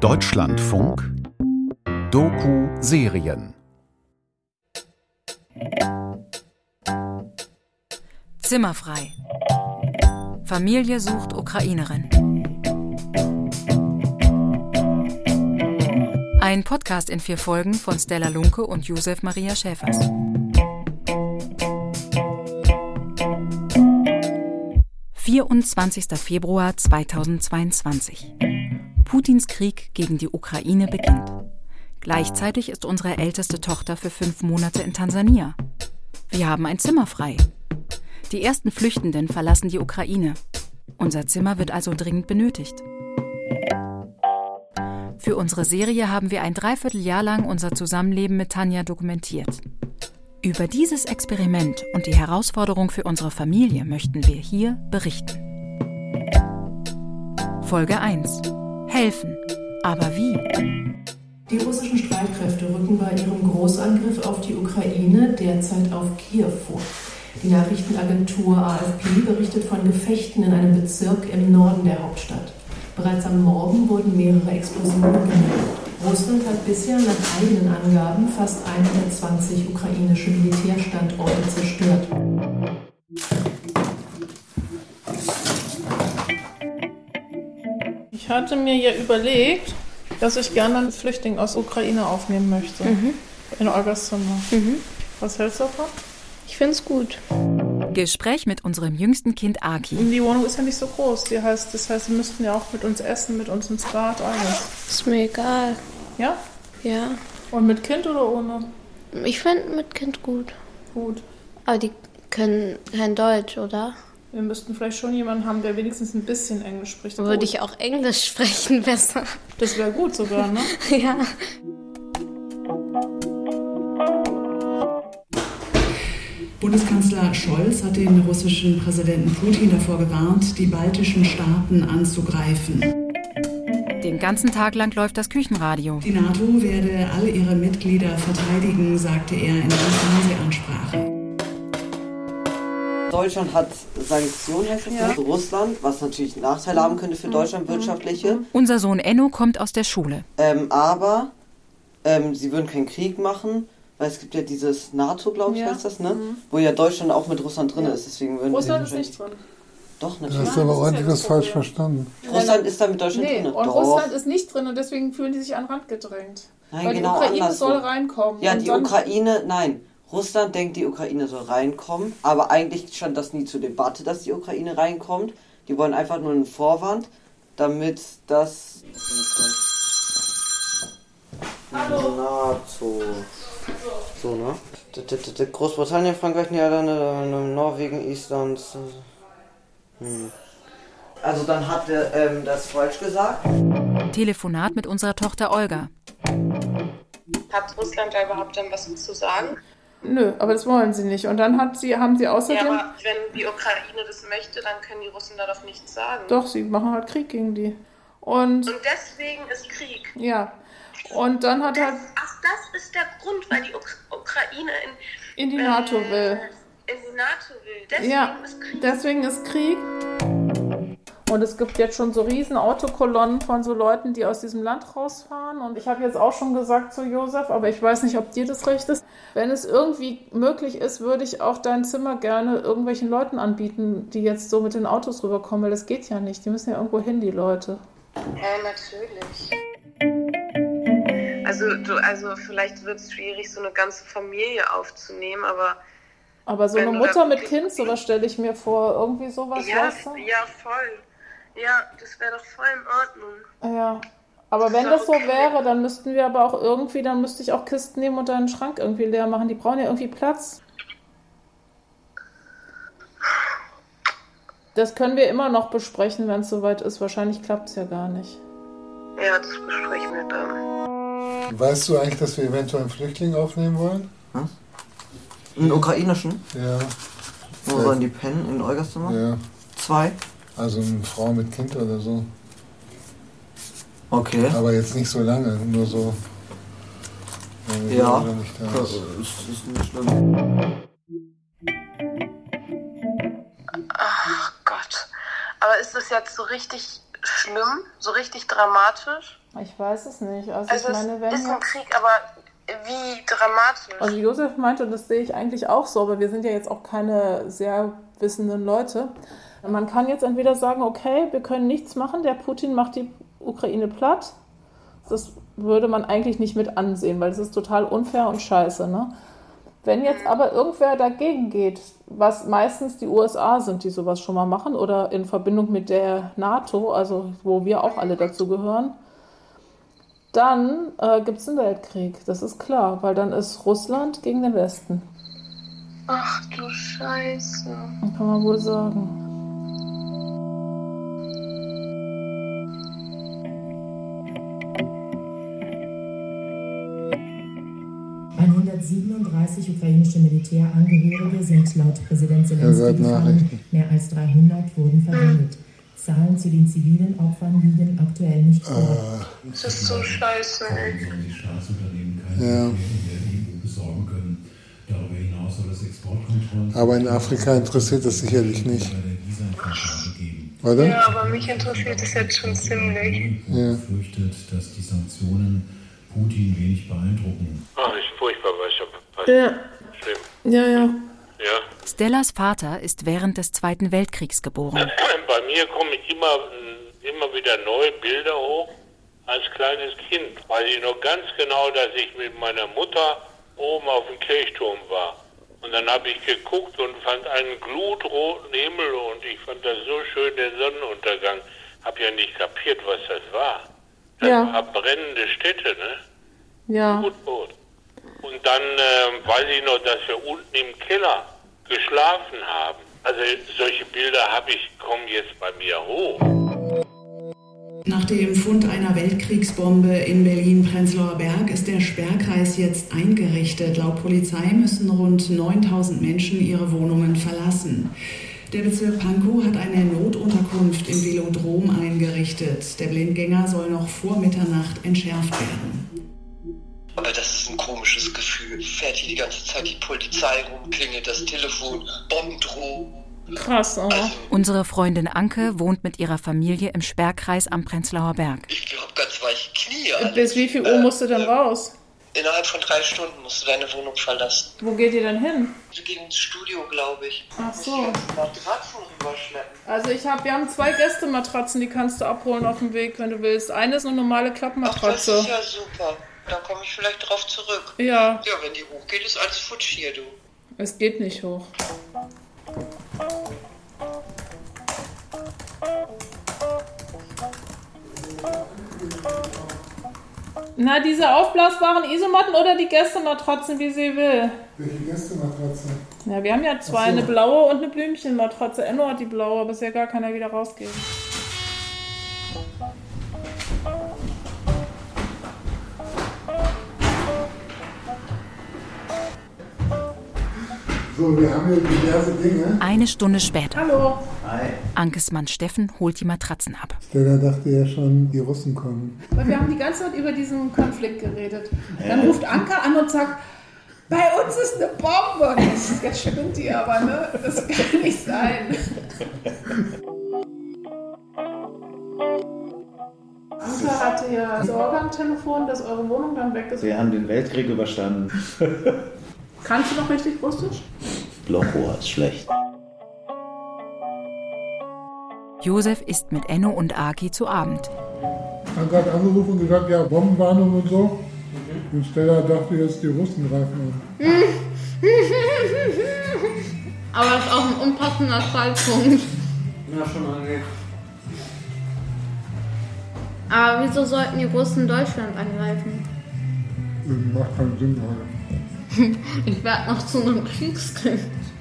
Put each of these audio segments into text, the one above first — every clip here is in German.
Deutschlandfunk Doku-Serien. Zimmerfrei. Familie sucht Ukrainerin. Ein Podcast in 4 Folgen von Stella Lunke und Josef Maria Schäfers. »24. Februar 2022. Putins Krieg gegen die Ukraine beginnt. Gleichzeitig ist unsere älteste Tochter für 5 Monate in Tansania. Wir haben ein Zimmer frei. Die ersten Flüchtenden verlassen die Ukraine. Unser Zimmer wird also dringend benötigt. Für unsere Serie haben wir ein Dreivierteljahr lang unser Zusammenleben mit Tanja dokumentiert. Über dieses Experiment und die Herausforderung für unsere Familie möchten wir hier berichten. Folge 1. Helfen. Aber wie? Die russischen Streitkräfte rücken bei ihrem Großangriff auf die Ukraine derzeit auf Kiew vor. Die Nachrichtenagentur AFP berichtet von Gefechten in einem Bezirk im Norden der Hauptstadt. Bereits am Morgen wurden mehrere Explosionen gemeldet. Russland hat bisher nach eigenen Angaben fast 120 ukrainische Militärstandorte zerstört. Ich hatte mir ja überlegt, dass ich gerne einen Flüchtling aus Ukraine aufnehmen möchte. In Olgas Zimmer. Was hältst du davon? Ich finde es gut. Gespräch mit unserem jüngsten Kind Aki. Die Wohnung ist ja nicht so groß. Das heißt, sie müssten ja auch mit uns essen, mit uns ins Bad, alles. Ist mir egal. Ja? Ja. Und mit Kind oder ohne? Ich fände mit Kind gut. Gut. Aber die können kein Deutsch, oder? Wir müssten vielleicht schon jemanden haben, der wenigstens ein bisschen Englisch spricht. Würde ich auch Englisch sprechen besser. Das wäre gut sogar, ne? Ja. Bundeskanzler Scholz hat den russischen Präsidenten Putin davor gewarnt, die baltischen Staaten anzugreifen. Den ganzen Tag lang läuft das Küchenradio. Die NATO werde alle ihre Mitglieder verteidigen, sagte er in einer Fernsehansprache. Deutschland hat Sanktionen für Russland, was natürlich Nachteile haben könnte für Deutschland, wirtschaftliche. Unser Sohn Enno kommt aus der Schule. Aber sie würden keinen Krieg machen, weil es gibt ja dieses NATO, glaube ich, heißt das, ne? Wo ja Deutschland auch mit Russland drin ist. Deswegen würden Russland ist nicht drin. Doch, natürlich. Du hast aber ordentlich was falsch verstanden. Russland ist da mit Deutschland drin. Und Doch. Russland ist nicht drin und deswegen fühlen die sich an den Rand gedrängt. Nein, weil genau die Ukraine andersrum. soll reinkommen. Ja, und die dann Ukraine, nein. Russland denkt, die Ukraine soll reinkommen, aber eigentlich stand das nie zur Debatte, dass die Ukraine reinkommt. Die wollen einfach nur einen Vorwand, damit das... Hallo. NATO... So, ne? Großbritannien, Frankreich, Niederlande, Norwegen, Island... Also dann hat er das falsch gesagt. Telefonat mit unserer Tochter Olga. Hat Russland da überhaupt dann was zu sagen? Nö, aber das wollen sie nicht. Und dann haben sie außerdem... Ja, aber wenn die Ukraine das möchte, dann können die Russen da doch nichts sagen. Doch, sie machen halt Krieg gegen die. Und deswegen ist Krieg. ja. Und dann hat halt... Ach, das ist der Grund, weil die Ukraine in die NATO will. In die NATO will. Deswegen ist Krieg. Deswegen ist Krieg. Und es gibt jetzt schon so riesen Autokolonnen von so Leuten, die aus diesem Land rausfahren. Und ich habe jetzt auch schon gesagt zu Josef, aber ich weiß nicht, ob dir das recht ist. Wenn es irgendwie möglich ist, würde ich auch dein Zimmer gerne irgendwelchen Leuten anbieten, die jetzt so mit den Autos rüberkommen, weil das geht ja nicht. Die müssen ja irgendwo hin, die Leute. Ja, natürlich. Also vielleicht wird es schwierig, so eine ganze Familie aufzunehmen, aber so eine Mutter mit Kind, sowas stelle ich mir vor. Irgendwie sowas, weißt du? Ja, voll. Ja, das wäre doch voll in Ordnung. Ja, aber wenn das so wäre, dann müssten wir aber auch irgendwie, dann müsste ich auch Kisten nehmen und deinen Schrank irgendwie leer machen. Die brauchen ja irgendwie Platz. Das können wir immer noch besprechen, wenn es soweit ist. Wahrscheinlich klappt es ja gar nicht. Ja, das besprechen wir dann. Weißt du eigentlich, dass wir eventuell einen Flüchtling aufnehmen wollen? Was? Einen ukrainischen? Ja. Wo sollen die pennen? In Olgas Zimmer? Ja. 2? Also eine Frau mit Kind oder so. Okay. Aber jetzt nicht so lange, nur so. Ja, nicht da ist. Ist nicht schlimm. Ach Gott. Aber ist das jetzt so richtig schlimm? So richtig dramatisch? Ich weiß es nicht. Also ich meine, wenn ist ein Krieg, aber wie dramatisch? Also Josef meinte, und das sehe ich eigentlich auch so, aber wir sind ja jetzt auch keine sehr wissenden Leute. Man kann jetzt entweder sagen, okay, wir können nichts machen, der Putin macht die Ukraine platt. Das würde man eigentlich nicht mit ansehen, weil das ist total unfair und scheiße, ne? Wenn jetzt aber irgendwer dagegen geht, was meistens die USA sind, die sowas schon mal machen, oder in Verbindung mit der NATO, also wo wir auch alle dazu gehören, dann gibt es einen Weltkrieg, das ist klar, weil dann ist Russland gegen den Westen. Ach du Scheiße. Kann man wohl sagen. Ukrainische Militärangehörige sind laut Präsident Zelensky gefallen. Mehr als 300 wurden verwundet. Zahlen zu den zivilen Opfern liegen aktuell nicht vor. Das ist so scheiße. Die Staatsunternehmen keine EU besorgen können. Darüber hinaus soll es Exportkontrollen. Aber in Afrika interessiert das sicherlich nicht. Oder? Ja, aber mich interessiert es jetzt schon ziemlich. Ja. Fürchtet, dass die Sanktionen Putin wenig beeindrucken. Ach, ist furchtbar, was da passiert. Ja. Schlimm. Ja. Stellas Vater ist während des Zweiten Weltkriegs geboren. Bei mir kommen immer wieder neue Bilder hoch als kleines Kind. Weiß ich noch ganz genau, dass ich mit meiner Mutter oben auf dem Kirchturm war. Und dann habe ich geguckt und fand einen glutroten Himmel und ich fand das so schön, den Sonnenuntergang. Hab ja nicht kapiert, was das war. Das war brennende Städte, ne? Ja. Gut. Und dann weiß ich noch, dass wir unten im Keller geschlafen haben. Also solche Bilder kommen jetzt bei mir hoch. Nach dem Fund einer Weltkriegsbombe in Berlin-Prenzlauer Berg ist der Sperrkreis jetzt eingerichtet. Laut Polizei müssen rund 9.000 Menschen ihre Wohnungen verlassen. Der Bezirk Pankow hat eine Notunterkunft im Velodrom eingerichtet. Der Blindgänger soll noch vor Mitternacht entschärft werden. Aber das ist ein komisches Gefühl. Fährt hier die ganze Zeit die Polizei rum, klingelt das Telefon, Bombendrohung. Krass, oh. Unsere Freundin Anke wohnt mit ihrer Familie im Sperrkreis am Prenzlauer Berg. Ich habe ganz weiche Knie. Bis wie viel Uhr musst du denn raus? Innerhalb von 3 Stunden musst du deine Wohnung verlassen. Wo geht ihr denn hin? Wir gehen ins Studio, glaube ich. Ach so. Matratzen rüberschleppen. Also wir haben 2 Gästematratzen, die kannst du abholen auf dem Weg, wenn du willst. Eine ist eine normale Klappmatratze. Ach, das ist ja super. Da komme ich vielleicht drauf zurück. Ja. Ja, wenn die hochgeht, ist alles futsch hier, du. Es geht nicht hoch. Na, diese aufblasbaren Isomatten oder die Gästematratzen, wie sie will? Welche Gästematratze? Ja, wir haben ja 2, eine blaue und eine Blümchenmatratze. Enno hat die blaue, aber bisher gar keiner wieder rausgeben. So, wir haben hier diverse Dinge. Eine Stunde später. Hallo. Hi. Ankes Mann Steffen holt die Matratzen ab. Stella dachte ja schon, die Russen kommen. Weil wir haben die ganze Zeit über diesen Konflikt geredet. Dann ruft Anke an und sagt, bei uns ist eine Bombe. Jetzt spinnt die aber, ne? Das kann nicht sein. Anke hatte ja Sorge am Telefon, dass eure Wohnung dann weg ist. Wir haben den Weltkrieg überstanden. Kannst du noch richtig Russisch? Blochrohr ist schlecht. Josef isst mit Enno und Aki zu Abend. Er hat gerade angerufen und gesagt, ja, Bombenwarnung und so. Und Stella dachte jetzt, die Russen greifen an. Aber das ist auch ein unpassender Zeitpunkt. Ja, schon angeht. Aber wieso sollten die Russen Deutschland angreifen? Das macht keinen Sinn gerade. Ich werde noch zu einem Kriegskind.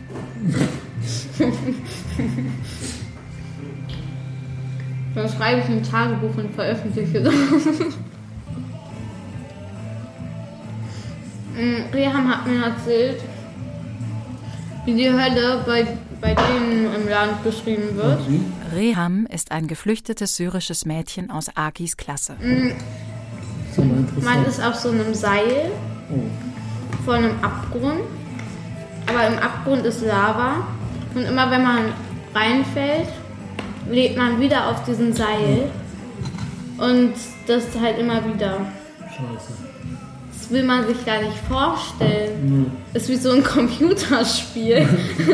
Dann schreibe ich ein Tagebuch und veröffentliche das. Reham hat mir erzählt, wie die Hölle bei denen im Land beschrieben wird. Reham ist ein geflüchtetes syrisches Mädchen aus Akis Klasse. Man ist auf so einem Seil vor einem Abgrund, aber im Abgrund ist Lava und immer wenn man reinfällt, lebt man wieder auf diesem Seil Und das halt immer wieder. Scheiße. Das will man sich gar nicht vorstellen. Das ist wie so ein Computerspiel.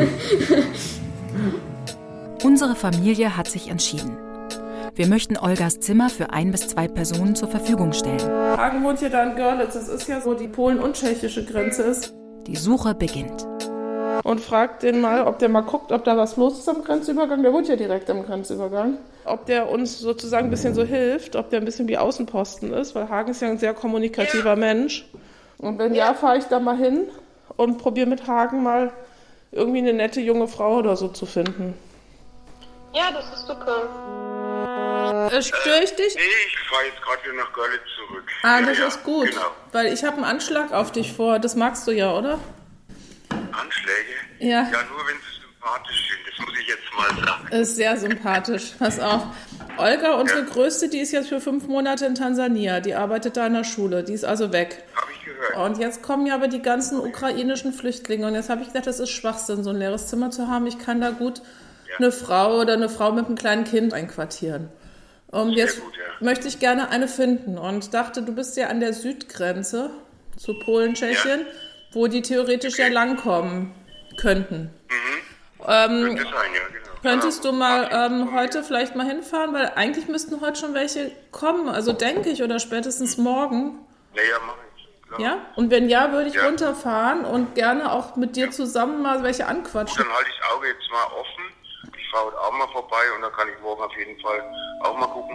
Unsere Familie hat sich entschieden. Wir möchten Olgas Zimmer für 1 bis 2 Personen zur Verfügung stellen. Hagen wohnt ja da in Görlitz. Das ist ja so die Polen- und tschechische Grenze ist. Die Suche beginnt. Und fragt den mal, ob der mal guckt, ob da was los ist am Grenzübergang. Der wohnt ja direkt am Grenzübergang. Ob der uns sozusagen ein bisschen so hilft, ob der ein bisschen wie Außenposten ist, weil Hagen ist ja ein sehr kommunikativer Mensch. Und wenn ja, fahre ich da mal hin und probiere mit Hagen mal irgendwie eine nette junge Frau oder so zu finden. Ja, das ist super. Störe ich dich? Nee, ich fahre jetzt gerade wieder nach Görlitz zurück. Das ist gut, genau. Weil ich habe einen Anschlag auf dich vor. Das magst du ja, oder? Anschläge? Ja. Ja, nur wenn sie sympathisch sind, das muss ich jetzt mal sagen. Ist sehr sympathisch, pass auf. Olga, unsere Größte, die ist jetzt für 5 Monate in Tansania. Die arbeitet da in der Schule, die ist also weg. Habe ich gehört. Und jetzt kommen ja aber die ganzen ukrainischen Flüchtlinge. Und jetzt habe ich gedacht, das ist Schwachsinn, so ein leeres Zimmer zu haben. Ich kann da gut eine Frau oder eine Frau mit einem kleinen Kind einquartieren. Und jetzt möchte ich gerne eine finden und dachte, du bist ja an der Südgrenze zu Polen, Tschechien, wo die theoretisch ja langkommen könnten. Könnte sein, ja, genau. Könntest du mal heute vielleicht mal hinfahren? Weil eigentlich müssten heute schon welche kommen, also denke ich, oder spätestens morgen. Ja, mach ich. Klar. Ja? Und wenn ja, würde ich runterfahren und gerne auch mit dir zusammen mal welche anquatschen. Dann halte ich das Auge jetzt mal offen. Ich fahre heute Abend mal vorbei und dann kann ich morgen auf jeden Fall auch mal gucken.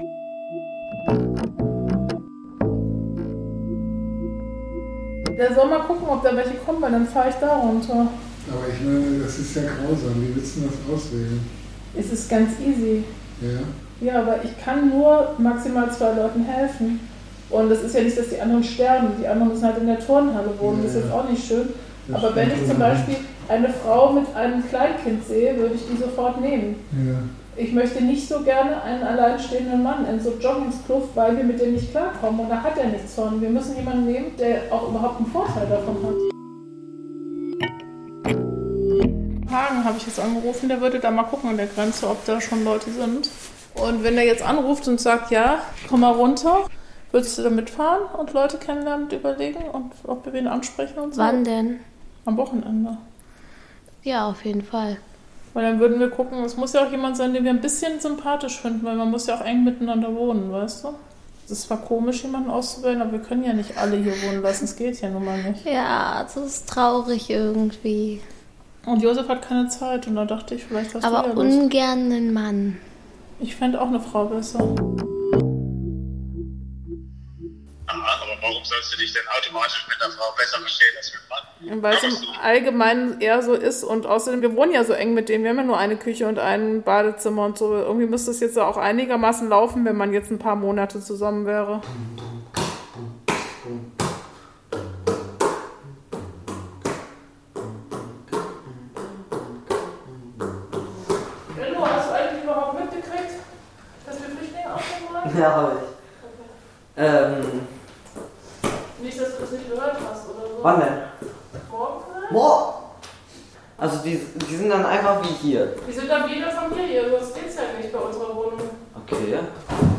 Der soll mal gucken, ob da welche kommen, weil dann fahre ich da runter. Aber ich meine, das ist ja grausam. Wie willst du das auswählen? Es ist ganz easy. Ja? Ja, aber ich kann nur maximal 2 Leuten helfen. Und es ist ja nicht, dass die anderen sterben. Die anderen müssen halt in der Turnhalle wohnen. Das ist jetzt auch nicht schön. Das aber wenn ich zum Beispiel eine Frau mit einem Kleinkind sehe, würde ich die sofort nehmen. Ja. Ich möchte nicht so gerne einen alleinstehenden Mann in so Joggingskluft, weil wir mit dem nicht klarkommen. Und da hat er nichts von. Wir müssen jemanden nehmen, der auch überhaupt einen Vorteil davon hat. Hagen habe ich jetzt angerufen, der würde da mal gucken an der Grenze, ob da schon Leute sind. Und wenn er jetzt anruft und sagt, ja, komm mal runter, würdest du da mitfahren und Leute kennenlernen und überlegen und ob wir wen ansprechen und so? Wann denn? Am Wochenende. Ja, auf jeden Fall. Weil dann würden wir gucken, es muss ja auch jemand sein, den wir ein bisschen sympathisch finden, weil man muss ja auch eng miteinander wohnen, weißt du? Es ist zwar komisch, jemanden auszuwählen, aber wir können ja nicht alle hier wohnen lassen, es geht ja nun mal nicht. Ja, das ist traurig irgendwie. Und Josef hat keine Zeit und da dachte ich, vielleicht hast aber du ja Lust. Ungern einen Mann. Ich fände auch eine Frau besser. Aber warum sollst du dich denn automatisch mit einer Frau besser verstehen als mit einem Mann? Weil es im Allgemeinen eher so ist und außerdem, wir wohnen ja so eng mit denen, wir haben ja nur eine Küche und ein Badezimmer und so. Irgendwie müsste es jetzt auch einigermaßen laufen, wenn man jetzt ein paar Monate zusammen wäre. Enno, hast du eigentlich überhaupt mitgekriegt, dass wir Flüchtlinge aufnehmen wollen? Ja, habe ich. Nicht, dass du das nicht gehört hast oder so. Wann denn? Morgen vielleicht? Morgen? Also die sind dann einfach wie hier. Die sind dann wie in der Familie, das geht's ja nicht bei unserer Wohnung. Okay, ja.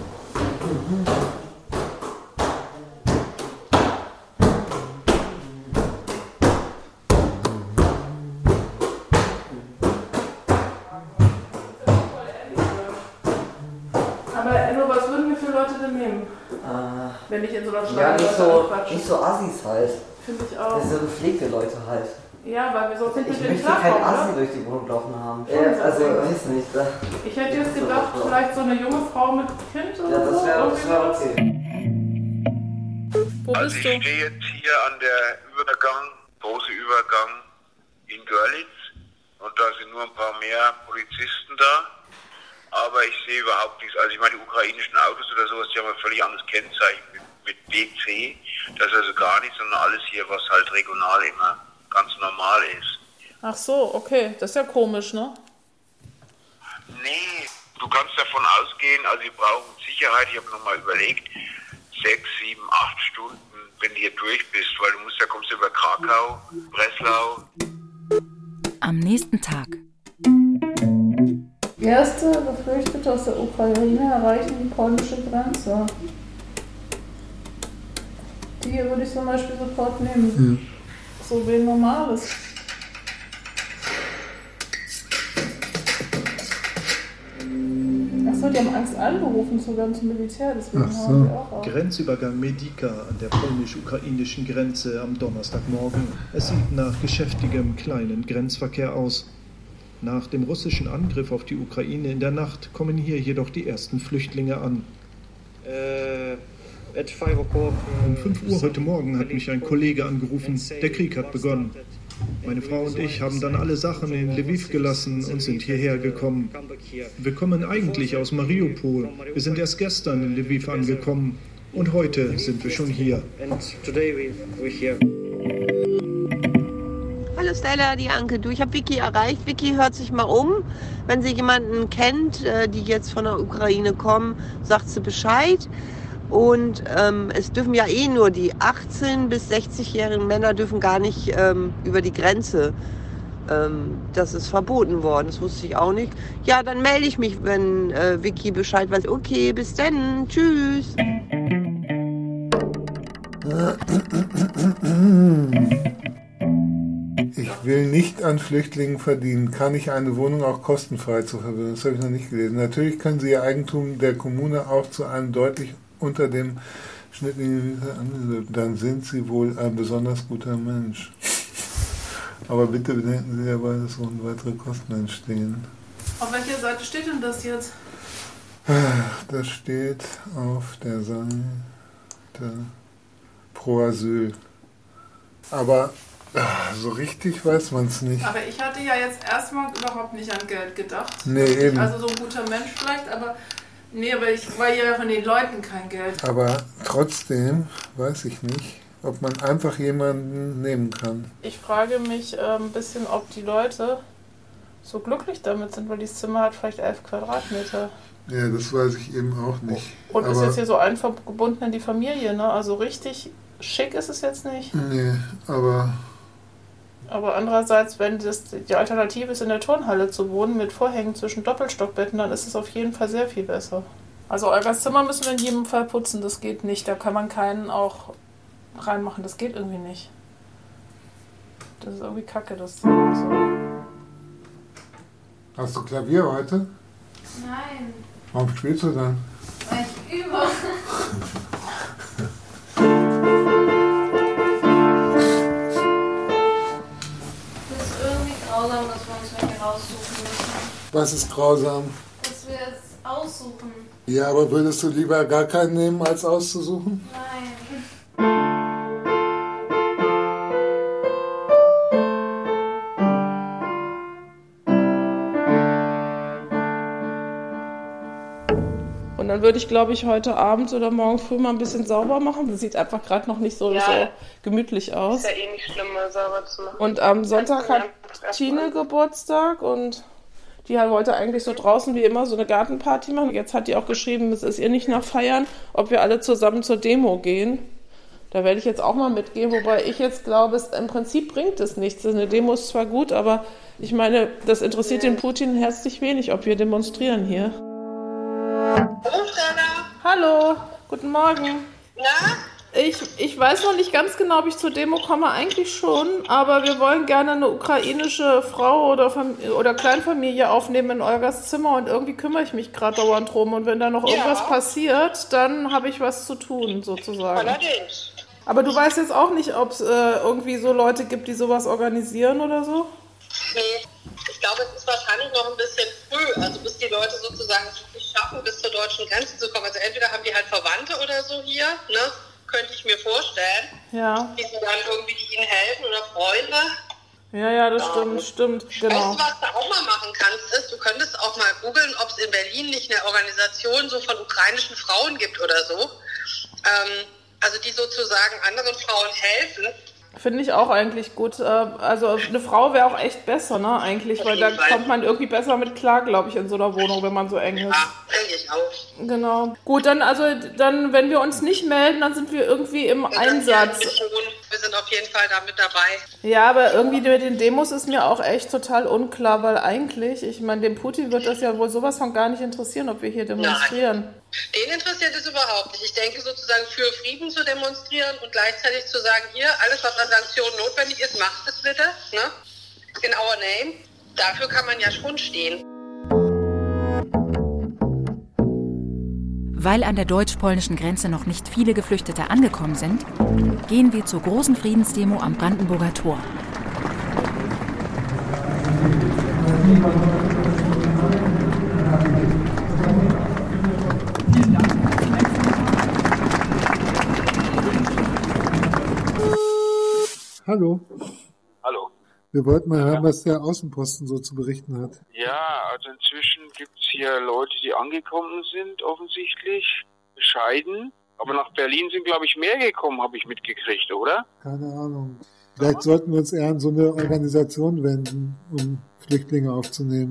Aber Enno, was würden wir für Leute denn nehmen? Wenn ich in so einer Stadt Ja, nicht so Assis halt. Finde ich auch. Das sind so gepflegte Leute halt. Ja, weil wir sonst nicht Ich mit dem möchte keinen klarkommen, Assi oder? durch die Wohnung laufen haben. Schon Also, so. weiß nicht. Ich hätte jetzt gedacht, vielleicht so eine junge Frau mit Kind oder Ja, das so. wäre okay. Wo Also bist ich du? stehe jetzt hier an der große Übergang in Görlitz und da sind nur ein paar mehr Polizisten da. Aber ich sehe überhaupt nichts. Also ich meine, die ukrainischen Autos oder sowas, die haben ein völlig anderes Kennzeichen mit BC. Das ist also gar nichts, sondern alles hier, was halt regional immer ganz normal ist. Ach so, okay. Das ist ja komisch, ne? Nee, du kannst davon ausgehen, also die brauchen Sicherheit. Ich habe nochmal überlegt, 6, 7, 8 Stunden, wenn du hier durch bist, weil du musst, da kommst du über Krakau, Breslau. Am nächsten Tag. Erst Reste Geflüchtete aus der Ukraine erreichen die polnische Grenze. Die hier würde ich zum Beispiel sofort nehmen. So wie normales. Achso, die haben Angst angerufen, sogar zum Militär, deswegen haben die auch auf. Grenzübergang Medica an der polnisch-ukrainischen Grenze am Donnerstagmorgen. Es sieht nach geschäftigem kleinen Grenzverkehr aus. Nach dem russischen Angriff auf die Ukraine in der Nacht kommen hier jedoch die ersten Flüchtlinge an. Um 5 Uhr heute Morgen hat mich ein Kollege angerufen, der Krieg hat begonnen. Meine Frau und ich haben dann alle Sachen in Lviv gelassen und sind hierher gekommen. Wir kommen eigentlich aus Mariupol. Wir sind erst gestern in Lviv angekommen und heute sind wir schon hier. Hallo Stella, die Anke. Du, ich habe Vicky erreicht. Vicky hört sich mal um. Wenn sie jemanden kennt, die jetzt von der Ukraine kommen, sagt sie Bescheid. Und es dürfen ja nur die 18- bis 60-jährigen Männer dürfen gar nicht über die Grenze. Das ist verboten worden, das wusste ich auch nicht. Ja, dann melde ich mich, wenn Vicky Bescheid weiß. Okay, bis dann, tschüss. Ich will nicht an Flüchtlingen verdienen. Kann ich eine Wohnung auch kostenfrei zur Verfügung? Das habe ich noch nicht gelesen. Natürlich können Sie Ihr Eigentum der Kommune auch zu einem deutlich unter dem Schnitt, dann sind Sie wohl ein besonders guter Mensch. Aber bitte bedenken Sie dabei, dass weitere Kosten entstehen. Auf welcher Seite steht denn das jetzt? Das steht auf der Seite Pro Asyl. Aber so richtig weiß man es nicht. Aber ich hatte ja jetzt erstmal überhaupt nicht an Geld gedacht. Nee, eben. Also so ein guter Mensch vielleicht, aber nee, aber ich war ja von den Leuten kein Geld. Aber trotzdem weiß ich nicht, ob man einfach jemanden nehmen kann. Ich frage mich ein bisschen, ob die Leute so glücklich damit sind, weil dieses Zimmer hat vielleicht 11 Quadratmeter. Ja, das weiß ich eben auch nicht. Und aber ist jetzt hier so einfach gebunden in die Familie, ne? Also richtig schick ist es jetzt nicht. Nee, aber andererseits, wenn das die Alternative ist, in der Turnhalle zu wohnen, mit Vorhängen zwischen Doppelstockbetten, dann ist es auf jeden Fall sehr viel besser. Also Olgas Zimmer müssen wir in jedem Fall putzen, das geht nicht. Da kann man keinen auch reinmachen, das geht irgendwie nicht. Das ist irgendwie kacke, das Zimmer. So. Hast du Klavier heute? Nein. Warum spielst du dann? Weil ich übe. Grausam, dass wir uns welche raussuchen müssen. Was ist grausam? Dass wir es aussuchen. Ja, aber würdest du lieber gar keinen nehmen, als auszusuchen? Nein. Und dann würde ich, glaube ich, heute Abend oder morgen früh mal ein bisschen sauber machen. Das sieht einfach gerade noch nicht so gemütlich aus. Ist ja eh nicht schlimm, mal sauber zu machen. Und am Sonntag hat Tine Geburtstag und die wollte eigentlich so draußen wie immer so eine Gartenparty machen. Jetzt hat die auch geschrieben, es ist ihr nicht nach Feiern, ob wir alle zusammen zur Demo gehen. Da werde ich jetzt auch mal mitgehen, wobei ich jetzt glaube, im Prinzip bringt es nichts. Eine Demo ist zwar gut, aber ich meine, das interessiert den Putin herzlich wenig, ob wir demonstrieren hier. Hallo, Stella. Hallo, guten Morgen. Na? Ich weiß noch nicht ganz genau, ob ich zur Demo komme, eigentlich schon, aber wir wollen gerne eine ukrainische Frau oder Kleinfamilie aufnehmen in Olgas Zimmer und irgendwie kümmere ich mich gerade dauernd drum und wenn da noch irgendwas passiert, dann habe ich was zu tun, sozusagen. Allerdings. Aber du weißt jetzt auch nicht, ob es irgendwie so Leute gibt, die sowas organisieren oder so? Nee, ich glaube, es ist wahrscheinlich noch ein bisschen früh, also bis die Leute sozusagen es wirklich schaffen, bis zur deutschen Grenze zu kommen. Also entweder haben die halt Verwandte oder so hier, ne? Könnte ich mir vorstellen. Ja. Die dann irgendwie ihnen helfen oder Freunde. Ja, das stimmt, genau. Weißt du, was du auch mal machen kannst, ist, du könntest auch mal googeln, ob es in Berlin nicht eine Organisation so von ukrainischen Frauen gibt oder so. Also die sozusagen anderen Frauen helfen. Finde ich auch eigentlich gut. Also eine Frau wäre auch echt besser, ne, eigentlich, weil da kommt man irgendwie besser mit klar, glaube ich, in so einer Wohnung, wenn man so eng ist. Ja, denke ich auch. Genau. Gut, dann, wenn wir uns nicht melden, dann sind wir irgendwie im Einsatz. Wir wir sind auf jeden Fall da mit dabei. Ja, aber irgendwie mit den Demos ist mir auch echt total unklar, weil eigentlich, ich meine, dem Putin wird das ja wohl sowas von gar nicht interessieren, ob wir hier demonstrieren. Nein. Den interessiert es überhaupt nicht. Ich denke sozusagen für Frieden zu demonstrieren und gleichzeitig zu sagen, hier, alles was an Sanktionen notwendig ist, macht es bitte, ne? In our name. Dafür kann man ja schon stehen. Weil an der deutsch-polnischen Grenze noch nicht viele Geflüchtete angekommen sind, gehen wir zur großen Friedensdemo am Brandenburger Tor. Hallo. Hallo. Wir wollten mal hören, was der Außenposten so zu berichten hat. Ja, also inzwischen gibt es hier Leute, die angekommen sind, offensichtlich, bescheiden. Aber nach Berlin sind, glaube ich, mehr gekommen, habe ich mitgekriegt, oder? Keine Ahnung. Vielleicht sollten wir uns eher an so eine Organisation wenden, um Flüchtlinge aufzunehmen.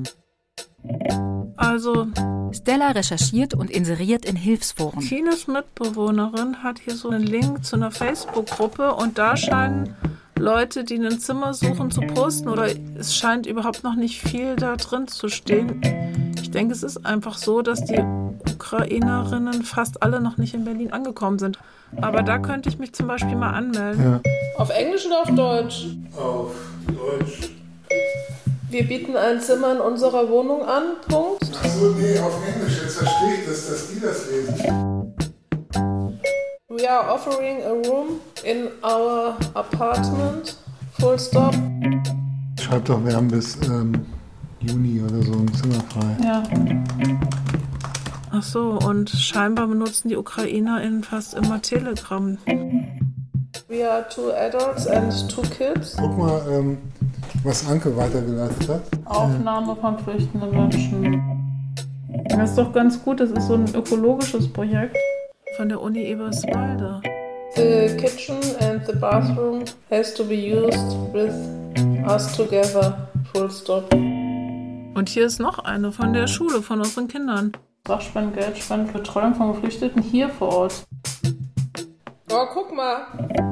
Also, Stella recherchiert und inseriert in Hilfsforen. Tines Mitbewohnerin hat hier so einen Link zu einer Facebook-Gruppe und da scheinen Leute, die ein Zimmer suchen, zu posten oder es scheint überhaupt noch nicht viel da drin zu stehen. Ich denke, es ist einfach so, dass die Ukrainerinnen fast alle noch nicht in Berlin angekommen sind. Aber da könnte ich mich zum Beispiel mal anmelden. Ja. Auf Englisch oder auf Deutsch? Auf Deutsch. Wir bieten ein Zimmer in unserer Wohnung an, Punkt. Achso, nee, auf Englisch. Jetzt verstehe ich das, dass die das lesen. We are offering a room in our apartment. Full stop. Schreib doch, wir haben bis Juni oder so ein Zimmer frei. Ja. Ach so, und scheinbar benutzen die UkrainerInnen fast immer Telegram. We are 2 adults and 2 kids. Guck mal, was Anke weitergeleitet hat. Aufnahme von flüchtenden Menschen. Das ist doch ganz gut, das ist so ein ökologisches Projekt. Von der Uni Eberswalde. The kitchen and the bathroom has to be used with us together. Full stop. Und hier ist noch eine von der Schule, von unseren Kindern. Sachspenden, Geldspenden, Betreuung von Geflüchteten hier vor Ort. Oh, guck mal.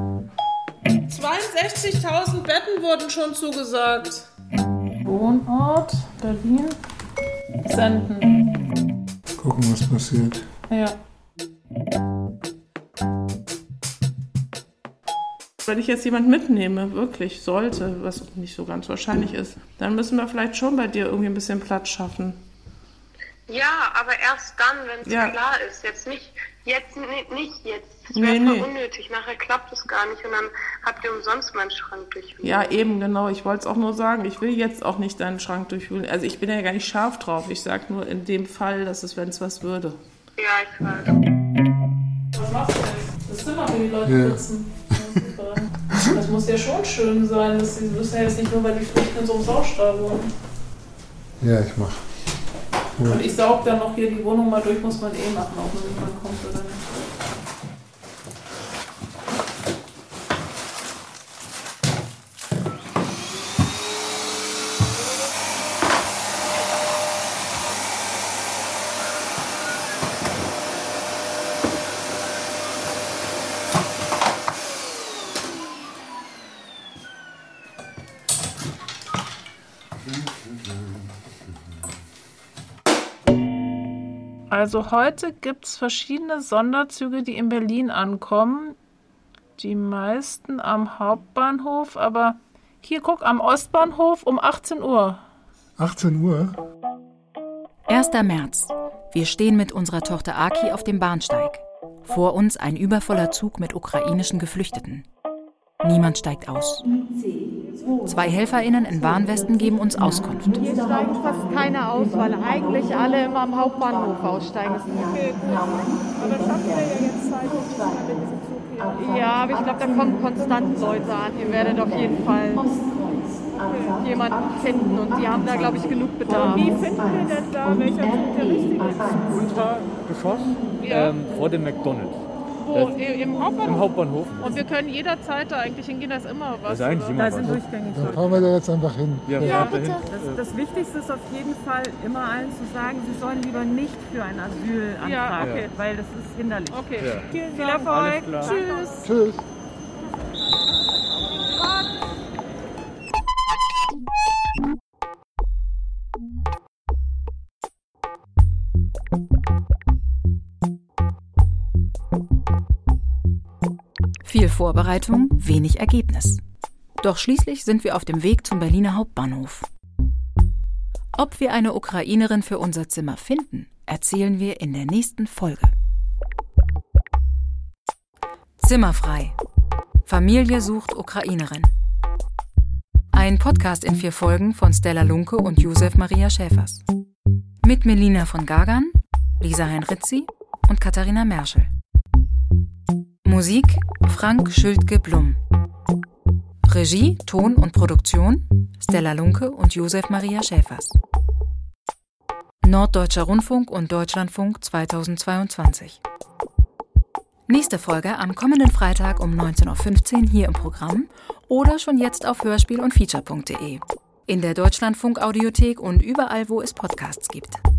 62.000 Betten wurden schon zugesagt. Wohnort, Berlin. Senden. Gucken, was passiert. Ja. Wenn ich jetzt jemand mitnehme, wirklich sollte, was nicht so ganz wahrscheinlich ist, dann müssen wir vielleicht schon bei dir irgendwie ein bisschen Platz schaffen. Ja, aber erst dann, wenn es klar ist. Jetzt nicht jetzt. Das wäre voll unnötig. Nachher klappt es gar nicht und dann habt ihr umsonst meinen Schrank durchwühlen. Ja, eben, genau. Ich wollte es auch nur sagen. Ich will jetzt auch nicht deinen Schrank durchwühlen. Also ich bin ja gar nicht scharf drauf. Ich sage nur in dem Fall, dass es, wenn es was würde. Ja, ich weiß. Was machst du jetzt? Das Zimmer, wo die Leute sitzen. Das muss ja schon schön sein. Das müssen ja jetzt nicht nur, weil die Flüchtlinge so im Saustall wohnen. Ja, ich mach. Ja. Und ich saug dann noch hier die Wohnung mal durch, muss man machen, auch wenn man kommt oder nicht. Also heute gibt es verschiedene Sonderzüge, die in Berlin ankommen. Die meisten am Hauptbahnhof, aber hier guck, am Ostbahnhof um 18 Uhr. 18 Uhr? 1. März. Wir stehen mit unserer Tochter Aki auf dem Bahnsteig. Vor uns ein übervoller Zug mit ukrainischen Geflüchteten. Niemand steigt aus. 2 HelferInnen in Warnwesten geben uns Auskunft. Hier steigen fast keine aus, weil eigentlich alle immer am Hauptbahnhof aussteigen. Okay, gut. Aber schaffen wir ja jetzt Zeit, mit diesem Zug hier? Ja, aber ich glaube, da kommen konstant Leute an. Ihr werdet auf jeden Fall jemanden finden und die haben da, glaube ich, genug Bedarf. Wie finden wir denn da, welcher Zug der richtige ist? Untergeschoss vor dem McDonald's. Wo? Im Hauptbahnhof? Im Hauptbahnhof. Und wir können jederzeit da eigentlich hingehen, da ist immer was. Da ist eigentlich immer was. Dann fahren wir da jetzt einfach hin. Ja, bitte. Das Wichtigste ist auf jeden Fall, immer allen zu sagen, sie sollen lieber nicht für ein Asyl antragen, weil das ist hinderlich. Okay, Viel Erfolg. Tschüss. Tschüss. Viel Vorbereitung, wenig Ergebnis. Doch schließlich sind wir auf dem Weg zum Berliner Hauptbahnhof. Ob wir eine Ukrainerin für unser Zimmer finden, erzählen wir in der nächsten Folge. Zimmerfrei. Familie sucht Ukrainerin. Ein Podcast in 4 Folgen von Stella Lunke und Josef Maria Schäfers. Mit Melina von Gagern, Lisa Heinrizi und Katharina Merschel. Musik Frank Schildke-Blum. Regie, Ton und Produktion Stella Lunke und Josef Maria Schäfers. Norddeutscher Rundfunk und Deutschlandfunk 2022. Nächste Folge am kommenden Freitag um 19.15 Uhr hier im Programm oder schon jetzt auf hörspiel- und feature.de. In der Deutschlandfunk-Audiothek und überall, wo es Podcasts gibt.